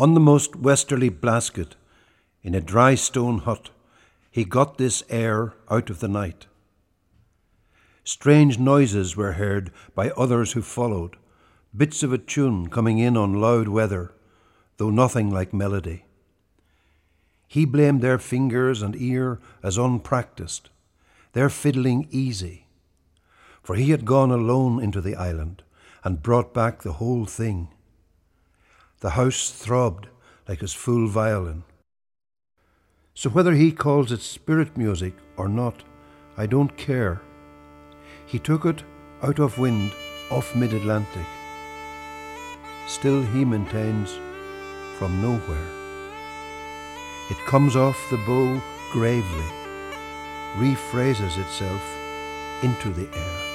On the most westerly Blasket, in a dry stone hut, he got this air out of the night. Strange noises were heard by others who followed, bits of a tune coming in on loud weather, though nothing like melody. He blamed their fingers and ear as unpractised, their fiddling easy, for he had gone alone into the island and brought back the whole thing. The house throbbed like his full violin. So whether he calls it spirit music or not, I don't care. He took it out of wind off mid-Atlantic. Still he maintains from nowhere. It comes off the bow gravely, rephrases itself into the air.